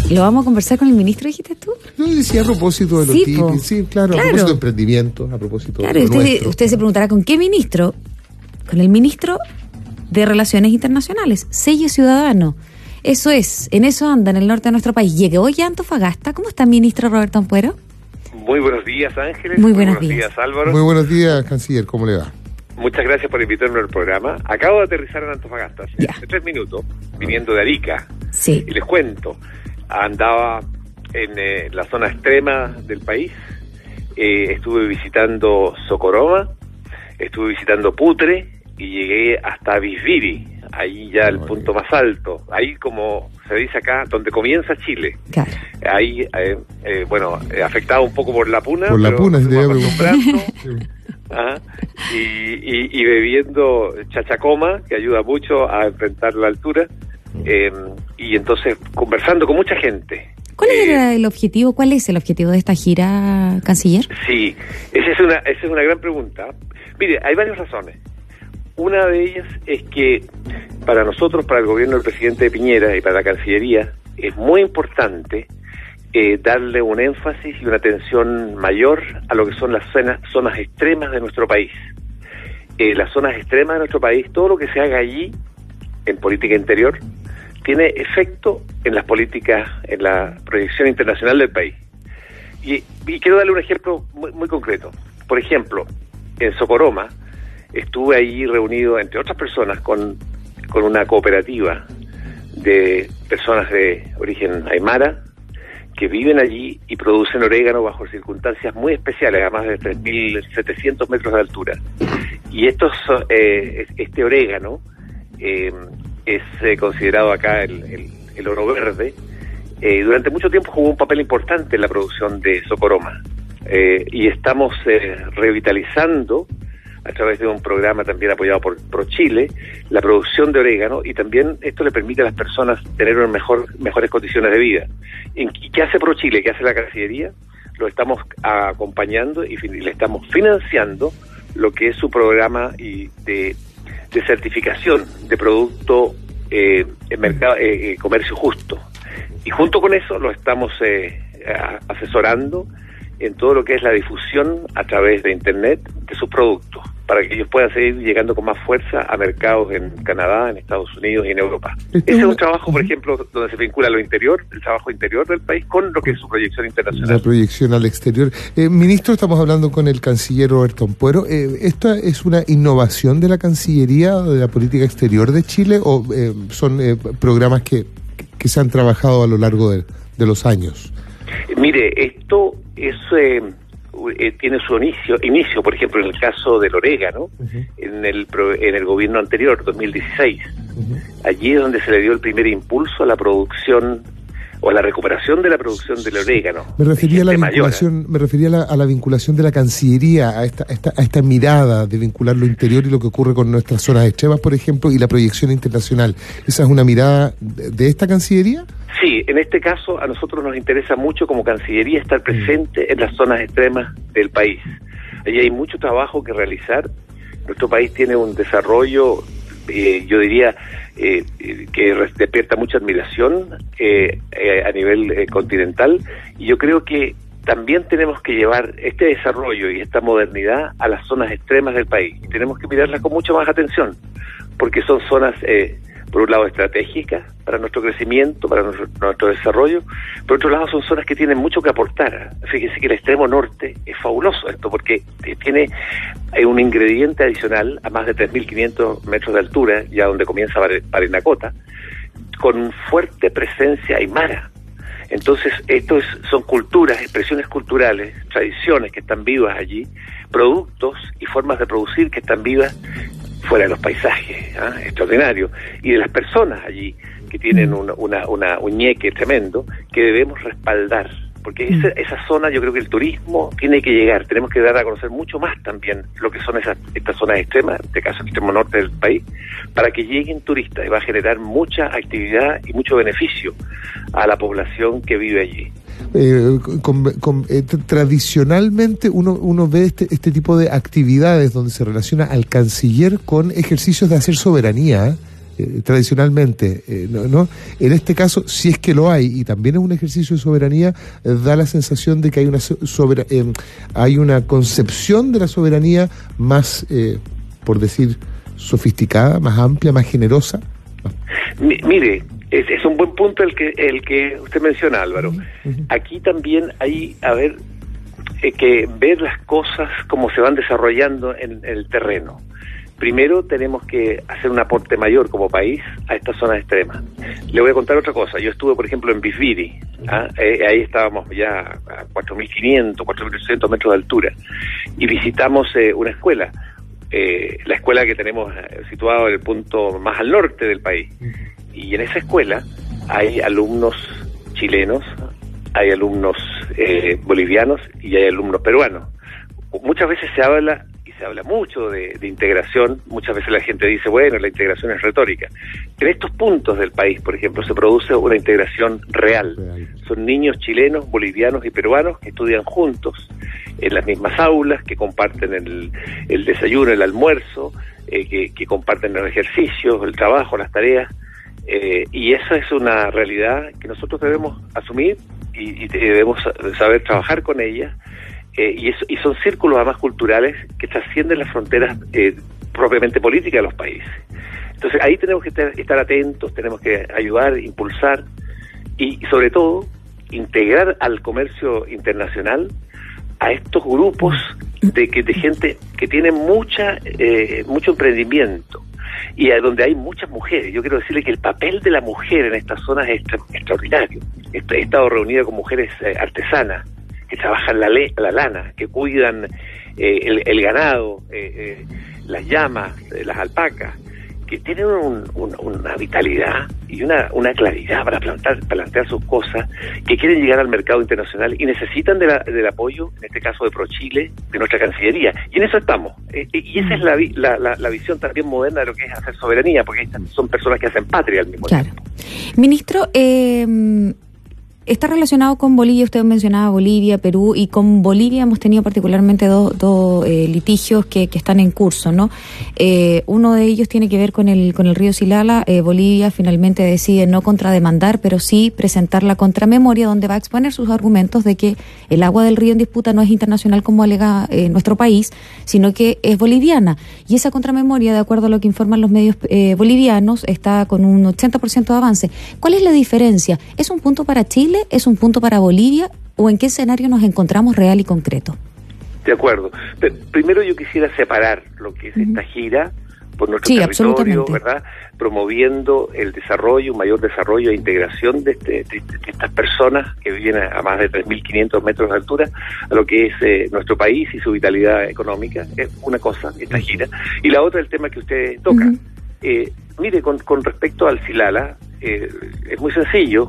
¿Lo vamos a conversar con el ministro, dijiste tú? Yo decía a propósito de los TIC, sí, claro, a propósito de emprendimiento, a propósito de lo nuestro. Usted se preguntará ¿con qué ministro? Con el ministro de Relaciones Internacionales, Sello Ciudadano. Eso es, en eso anda en el norte de nuestro país. Llegué hoy a Antofagasta. ¿Cómo está, ministro Roberto Ampuero? Muy buenos días, Ángeles. Muy buenos días, Álvaro. Muy buenos días, canciller. ¿Cómo le va? Muchas gracias por invitarme al programa. Acabo de aterrizar en Antofagasta hace 3 minutos, viniendo de Arica. Sí. Y les cuento, andaba en la zona extrema del país, estuve visitando Socoroma, estuve visitando Putre y llegué hasta Visviri, ahí ya el punto más alto, ahí como se dice acá, donde comienza Chile. Claro. Ahí, afectado un poco por la puna. Por la puna, y bebiendo chachacoma, que ayuda mucho a enfrentar la altura, y entonces conversando con mucha gente. ¿Cuál era el objetivo? ¿Cuál es el objetivo de esta gira, canciller? Sí, esa es una gran pregunta. Mire, hay varias razones. Una de ellas es que para nosotros, para el gobierno del presidente Piñera y para la Cancillería, es muy importante darle un énfasis y una atención mayor a lo que son las zonas extremas de nuestro país. Las zonas extremas de nuestro país, todo lo que se haga allí en política interior, tiene efecto en las políticas, en la proyección internacional del país. Y quiero darle un ejemplo muy concreto. Por ejemplo, en Socoroma, estuve allí reunido, entre otras personas, con una cooperativa de personas de origen aymara que viven allí y producen orégano bajo circunstancias muy especiales, a más de 3.700 metros de altura. Y este orégano es considerado acá el oro verde. Durante mucho tiempo jugó un papel importante en la producción de Socoroma. Y estamos revitalizando, a través de un programa también apoyado por ProChile, la producción de orégano, y también esto le permite a las personas tener mejores condiciones de vida. ¿Y qué hace ProChile? ¿Qué hace la Cancillería? Lo estamos acompañando y le estamos financiando lo que es su programa de certificación de producto en mercado, comercio justo. Y junto con eso lo estamos asesorando en todo lo que es la difusión a través de Internet de sus productos, para que ellos puedan seguir llegando con más fuerza a mercados en Canadá, en Estados Unidos y en Europa. Ese es un trabajo, por ejemplo, donde se vincula lo interior, el trabajo interior del país, con lo que es su proyección internacional. La proyección al exterior. Ministro, estamos hablando con el canciller Roberto Ampuero. ¿Esta es una innovación de la Cancillería, de la política exterior de Chile, o son programas que se han trabajado a lo largo de los años? Mire, esto es tiene su inicio, por ejemplo, en el caso del orégano, en el gobierno anterior, 2016. Allí es donde se le dio el primer impulso a la producción o a la recuperación de la producción del orégano. Me refería a la vinculación de la Cancillería, a esta mirada de vincular lo interior y lo que ocurre con nuestras zonas extremas, por ejemplo, y la proyección internacional. ¿Esa es una mirada de esta Cancillería? Sí, en este caso a nosotros nos interesa mucho como Cancillería estar presente en las zonas extremas del país. Allí hay mucho trabajo que realizar. Nuestro país tiene un desarrollo, yo diría, que despierta mucha admiración a nivel continental, y yo creo que también tenemos que llevar este desarrollo y esta modernidad a las zonas extremas del país. Y tenemos que mirarlas con mucha más atención, porque son zonas, por un lado, estratégicas para nuestro crecimiento, para nuestro desarrollo. Por otro lado, son zonas que tienen mucho que aportar. Fíjese que el extremo norte es fabuloso esto, porque tiene un ingrediente adicional a más de 3.500 metros de altura, ya donde comienza Parinacota, con fuerte presencia aymara. Entonces, son culturas, expresiones culturales, tradiciones que están vivas allí, productos y formas de producir que están vivas fuera de los paisajes, extraordinario, y de las personas allí que tienen un ñeque tremendo que debemos respaldar, porque esa zona, yo creo que el turismo tiene que llegar, tenemos que dar a conocer mucho más también lo que son estas zonas extremas, en este caso el extremo norte del país, para que lleguen turistas, y va a generar mucha actividad y mucho beneficio a la población que vive allí. Tradicionalmente uno ve este tipo de actividades donde se relaciona al canciller con ejercicios de hacer soberanía tradicionalmente, ¿no? En este caso, si es que lo hay, y también es un ejercicio de soberanía, da la sensación de que hay hay una concepción de la soberanía más, por decir, sofisticada, más amplia, más generosa. Mire, es un buen punto el que usted menciona, Álvaro. Aquí también hay, que ver las cosas como se van desarrollando en el terreno. Primero tenemos que hacer un aporte mayor como país a estas zonas extremas. Le voy a contar otra cosa. Yo estuve, por ejemplo, en Bisbiri. Ahí estábamos ya a 4.500, 4.800 metros de altura. Y visitamos una escuela. La escuela que tenemos situada en el punto más al norte del país. Y en esa escuela hay alumnos chilenos, hay alumnos bolivianos y hay alumnos peruanos. Muchas veces se habla mucho de integración. Muchas veces la gente dice, bueno, la integración es retórica. En estos puntos del país, por ejemplo, se produce una integración real. Son niños chilenos, bolivianos y peruanos que estudian juntos en las mismas aulas, que comparten el desayuno, el almuerzo, que comparten los ejercicios, el trabajo, las tareas. Y esa es una realidad que nosotros debemos asumir y debemos saber trabajar con ella. Y son círculos además culturales que trascienden las fronteras propiamente políticas de los países. Entonces ahí tenemos que estar atentos, tenemos que ayudar, impulsar y sobre todo integrar al comercio internacional a estos grupos de gente que tiene mucho emprendimiento y a donde hay muchas mujeres. Yo quiero decirle que el papel de la mujer en estas zonas es extraordinario. He estado reunida con mujeres artesanas que trabajan la lana, que cuidan el ganado, las llamas, las alpacas, que tienen una vitalidad y una claridad para plantear sus cosas, que quieren llegar al mercado internacional y necesitan del apoyo, en este caso de ProChile, de nuestra Cancillería. Y en eso estamos. Y esa es la visión también moderna de lo que es hacer soberanía, porque estas son personas que hacen patria al mismo tiempo. Ministro, está relacionado con Bolivia, usted mencionaba Bolivia, Perú, y con Bolivia hemos tenido particularmente dos litigios que están en curso, ¿no? Uno de ellos tiene que ver con el río Silala. Bolivia finalmente decide no contrademandar, pero sí presentar la contramemoria donde va a exponer sus argumentos de que el agua del río en disputa no es internacional como alega nuestro país, sino que es boliviana. Y esa contramemoria, de acuerdo a lo que informan los medios bolivianos, está con un 80% de avance. ¿Cuál es la diferencia? ¿Es un punto para Chile? ¿Es un punto para Bolivia? ¿O en qué escenario nos encontramos real y concreto? De acuerdo. Pero primero yo quisiera separar lo que es esta gira por nuestro territorio, ¿verdad? Promoviendo el desarrollo, un mayor desarrollo e integración de estas personas que viven a más de 3.500 metros de altura, a lo que es nuestro país y su vitalidad económica. Es una cosa, esta gira. Y la otra, el tema que usted toca. Mire, con respecto al Silala, es muy sencillo.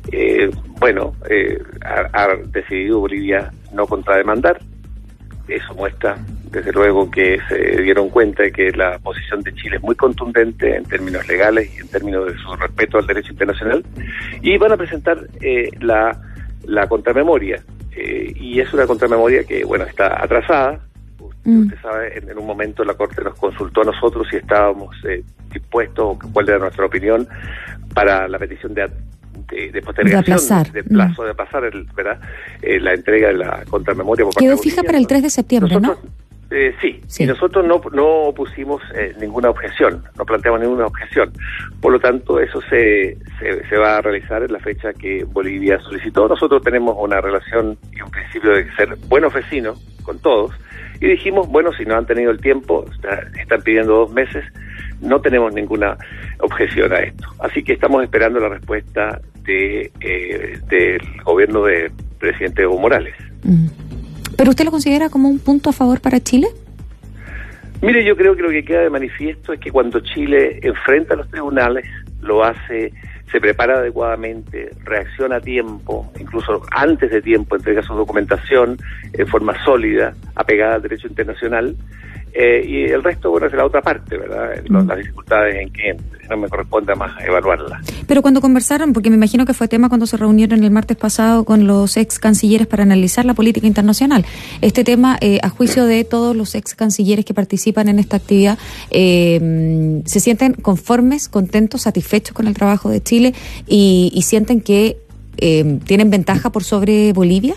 Ha decidido Bolivia no contrademandar. Eso muestra, desde luego, que se dieron cuenta de que la posición de Chile es muy contundente en términos legales y en términos de su respeto al derecho internacional, y van a presentar la contramemoria, y es una contramemoria que, está atrasada. Usted sabe, en un momento la Corte nos consultó a nosotros si estábamos dispuestos, o cuál era nuestra opinión para la petición de postergación de plazo de pasar la entrega de la contramemoria por parte quedó fija para el 3 de septiembre, nosotros, ¿no? Sí. Y nosotros no pusimos ninguna objeción, no planteamos ninguna objeción. Por lo tanto, eso se va a realizar en la fecha que Bolivia solicitó. Nosotros tenemos una relación y un principio de ser buenos vecinos con todos, y dijimos, si no han tenido el tiempo, están pidiendo 2 meses, no tenemos ninguna objeción a esto. Así que estamos esperando la respuesta del gobierno del presidente Evo Morales. ¿Pero usted lo considera como un punto a favor para Chile? Mire, yo creo que lo que queda de manifiesto es que cuando Chile enfrenta a los tribunales, lo hace, se prepara adecuadamente, reacciona a tiempo, incluso antes de tiempo entrega su documentación en forma sólida, apegada al derecho internacional, y el resto, bueno, es de la otra parte, ¿verdad? Las dificultades en que no me corresponde más evaluarlas. Pero cuando conversaron, porque me imagino que fue tema cuando se reunieron el martes pasado con los ex cancilleres para analizar la política internacional, este tema, a juicio de todos los ex cancilleres que participan en esta actividad, ¿se sienten conformes, contentos, satisfechos con el trabajo de Chile y sienten que tienen ventaja por sobre Bolivia?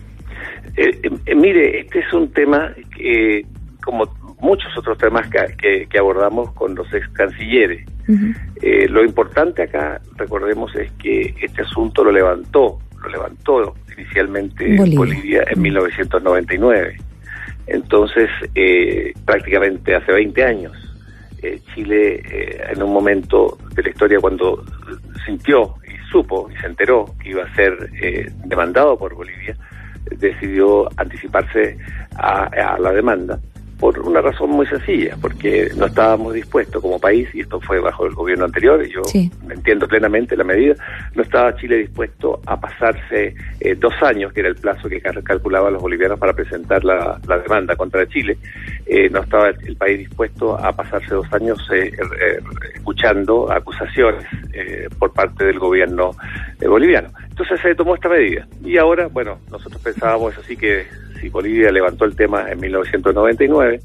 Mire, este es un tema que, como muchos otros temas que abordamos con los ex cancilleres, lo importante acá, recordemos, es que este asunto lo levantó inicialmente Bolivia en 1999. Entonces, prácticamente hace 20 años, Chile, en un momento de la historia cuando sintió y supo y se enteró que iba a ser demandado por Bolivia, decidió anticiparse a la demanda por una razón muy sencilla, porque no estábamos dispuestos como país, y esto fue bajo el gobierno anterior, y yo entiendo plenamente la medida, no estaba Chile dispuesto a pasarse 2 años, que era el plazo que calculaban los bolivianos para presentar la demanda contra Chile. No estaba el país dispuesto a pasarse 2 años escuchando acusaciones por parte del gobierno boliviano. Entonces se tomó esta medida, y ahora, bueno, nosotros pensábamos eso sí, que si Bolivia levantó el tema en 1999,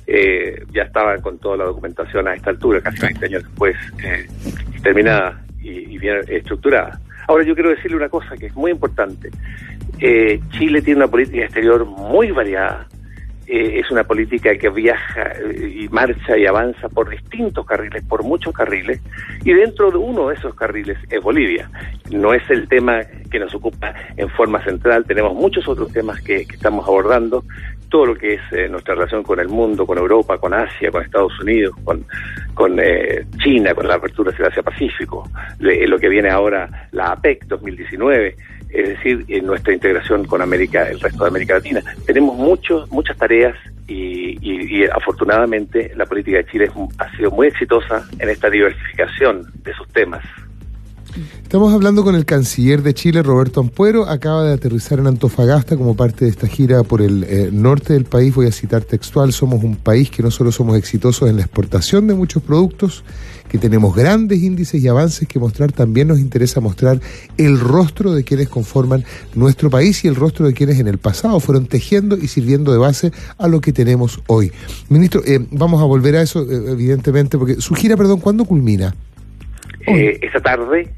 ya estaban con toda la documentación a esta altura, casi 20 años después, terminada y bien estructurada. Ahora yo quiero decirle una cosa que es muy importante. Chile tiene una política exterior muy variada. Es una política que viaja y marcha y avanza por distintos carriles, por muchos carriles, y dentro de uno de esos carriles es Bolivia. No es el tema que nos ocupa en forma central, tenemos muchos otros temas que estamos abordando, todo lo que es nuestra relación con el mundo, con Europa, con Asia, con Estados Unidos, con China, con la apertura hacia el Asia-Pacífico, lo que viene ahora, la APEC 2019, es decir, en nuestra integración con América, el resto de América Latina. Tenemos muchas tareas y afortunadamente la política de Chile ha sido muy exitosa en esta diversificación de sus temas. Estamos hablando con el canciller de Chile, Roberto Ampuero. Acaba de aterrizar en Antofagasta como parte de esta gira por el norte del país. Voy a citar textual: somos un país que no solo somos exitosos en la exportación de muchos productos, que tenemos grandes índices y avances que mostrar, también nos interesa mostrar el rostro de quienes conforman nuestro país y el rostro de quienes en el pasado fueron tejiendo y sirviendo de base a lo que tenemos hoy. Ministro, vamos a volver a eso, evidentemente, porque su gira, ¿cuándo culmina? Esta tarde.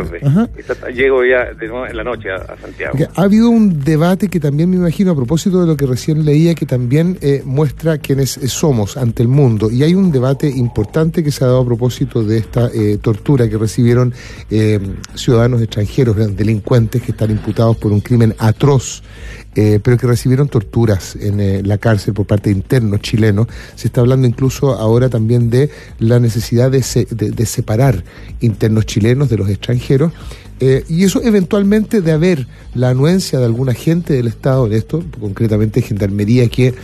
Llego ya de nuevo en la noche a Santiago. Okay. Ha habido un debate que también me imagino, a propósito de lo que recién leía, que también muestra quiénes somos ante el mundo, y hay un debate importante que se ha dado a propósito de esta tortura que recibieron ciudadanos extranjeros, delincuentes que están imputados por un crimen atroz, pero que recibieron torturas en la cárcel por parte de internos chilenos. Se está hablando incluso ahora también de la necesidad de separar internos chilenos de los extranjeros, y eso eventualmente de haber la anuencia de alguna gente del Estado en esto, concretamente Gendarmería, que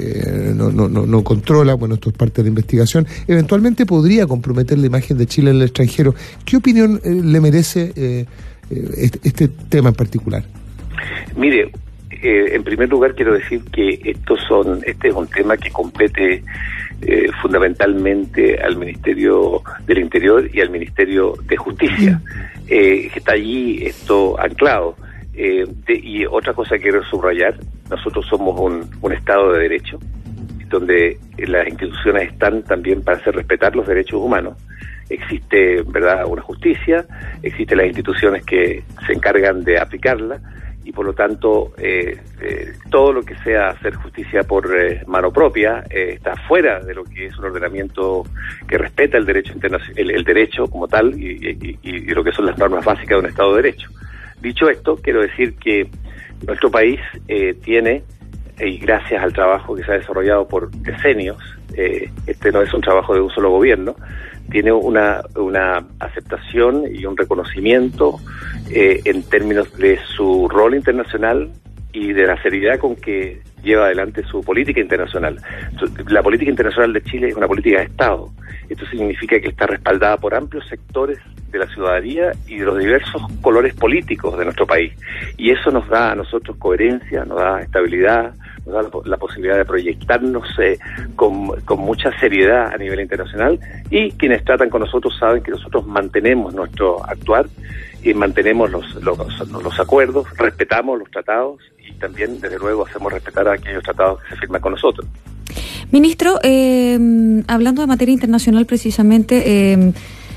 no controla, bueno, esto es parte de la investigación, eventualmente podría comprometer la imagen de Chile en el extranjero. ¿Qué opinión le merece este tema en particular? Mire, en primer lugar quiero decir que este es un tema que compete fundamentalmente al Ministerio del Interior y al Ministerio de Justicia, que está allí esto anclado. Y otra cosa que quiero subrayar: nosotros somos un Estado de Derecho, donde las instituciones están también para hacer respetar los derechos humanos. Existe, ¿verdad?, una justicia, existen las instituciones que se encargan de aplicarla, y por lo tanto todo lo que sea hacer justicia por mano propia está fuera de lo que es un ordenamiento que respeta el derecho el derecho como tal y lo que son las normas básicas de un Estado de Derecho. Dicho esto, quiero decir que nuestro país tiene, y gracias al trabajo que se ha desarrollado por decenios, este no es un trabajo de un solo gobierno, tiene una aceptación y un reconocimiento en términos de su rol internacional y de la seriedad con que lleva adelante su política internacional. La política internacional de Chile es una política de Estado. Esto significa que está respaldada por amplios sectores de la ciudadanía y de los diversos colores políticos de nuestro país. Y eso nos da a nosotros coherencia, nos da estabilidad, nos da la posibilidad de proyectarnos con mucha seriedad a nivel internacional, y quienes tratan con nosotros saben que nosotros mantenemos nuestro actuar y mantenemos los acuerdos, respetamos los tratados y también, desde luego, hacemos respetar a aquellos tratados que se firman con nosotros. Ministro, hablando de materia internacional precisamente,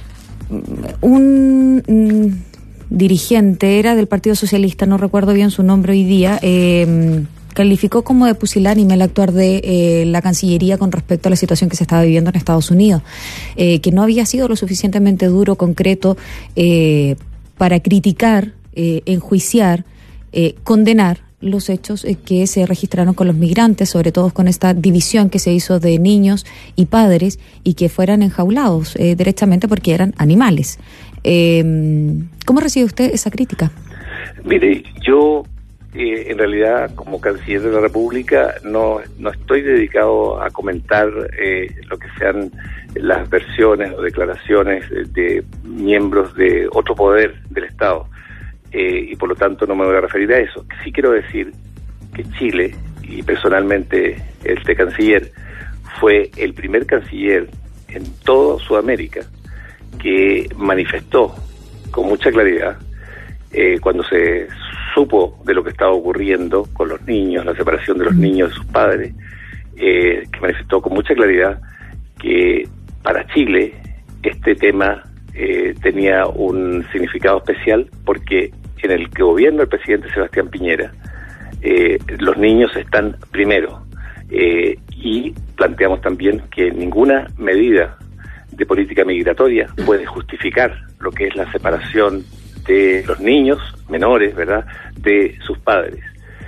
un dirigente era del Partido Socialista, no recuerdo bien su nombre hoy día, calificó como de pusilánime el actuar de la Cancillería con respecto a la situación que se estaba viviendo en Estados Unidos, que no había sido lo suficientemente duro, concreto, para criticar, enjuiciar, condenar los hechos que se registraron con los migrantes, sobre todo con esta división que se hizo de niños y padres, y que fueran enjaulados derechamente porque eran animales. ¿Cómo recibe usted esa crítica? Mire, yo en realidad, como canciller de la República, no estoy dedicado a comentar lo que sean las versiones o declaraciones de miembros de otro poder del Estado. Y por lo tanto no me voy a referir a eso. Sí quiero decir que Chile, y personalmente este canciller, fue el primer canciller en toda Sudamérica que manifestó con mucha claridad, cuando se supo de lo que estaba ocurriendo con los niños, la separación de los niños de sus padres, que manifestó con mucha claridad que para Chile este tema tenía un significado especial, porque en el gobierno del presidente Sebastián Piñera los niños están primero, y planteamos también que ninguna medida de política migratoria puede justificar lo que es la separación de los niños menores, ¿verdad?, de sus padres.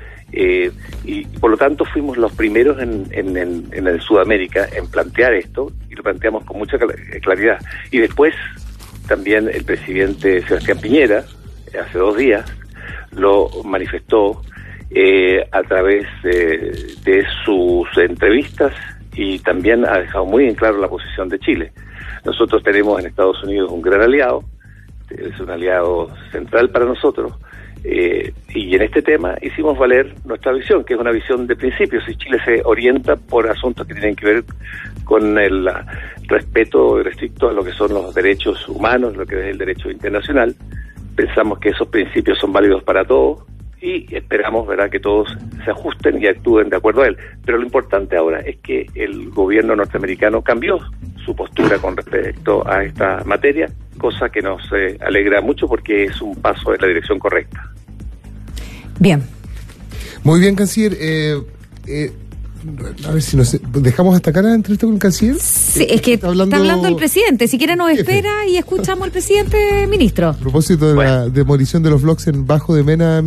Y por lo tanto fuimos los primeros en Sudamérica en plantear esto, y lo planteamos con mucha claridad. Y después también el presidente Sebastián Piñera, hace 2 días, lo manifestó a través de sus entrevistas, y también ha dejado muy en claro la posición de Chile. Nosotros tenemos en Estados Unidos un gran aliado, es un aliado central para nosotros, y en este tema hicimos valer nuestra visión, que es una visión de principios, y Chile se orienta por asuntos que tienen que ver con el respeto restricto a lo que son los derechos humanos, lo que es el derecho internacional. Pensamos que esos principios son válidos para todos, y esperamos, ¿verdad?, que todos se ajusten y actúen de acuerdo a él. Pero lo importante ahora es que el gobierno norteamericano cambió su postura con respecto a esta materia, cosa que nos alegra mucho porque es un paso en la dirección correcta. Bien. Muy bien, canciller. A ver si nos dejamos hasta acá la entrevista con el canciller. Sí, es que está hablando el presidente. Si quiere nos espera y escuchamos al presidente, ministro. A propósito de la demolición de los bloques en Bajo de Mena.